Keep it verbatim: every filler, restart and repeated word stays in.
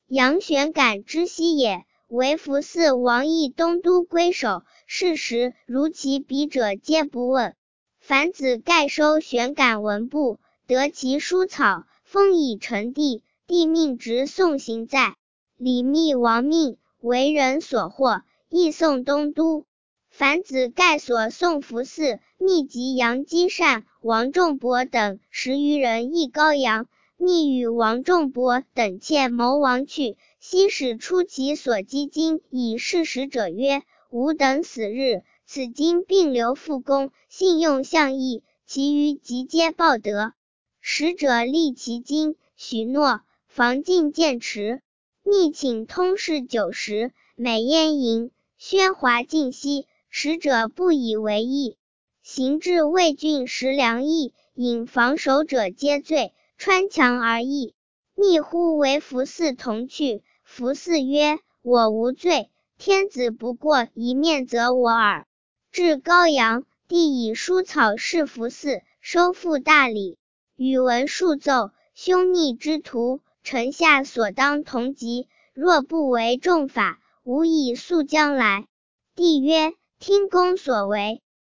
杨玄感之西也，为服嗣王邑东都归守。是时如其笔者皆不问。樊子盖收玄感文部，得其书草，封以成帝。帝命直送行在。李密亡命，为人所获，亦送东都。樊子盖所送服嗣，密及杨基善、王仲伯等十余人诣高阳。密与王仲伯等妾谋亡去，悉使出其所积金以示使者曰：吾等死日，此金并留复公，信用相异，其余即皆报得。使者立其金，许诺，防进见迟。密请通事酒食，美宴饮，喧哗尽息，使者不以为意。行至魏郡时梁邑，引防守者皆醉，穿墙而逸。密呼为服嗣同去，服嗣曰：我无罪，天子不过一面责我耳。至高阳，帝以书草示服嗣，收复大理。宇文述奏，凶逆之徒，臣下所当同缉，若不为重法，吾以速将来。帝曰：听公所为。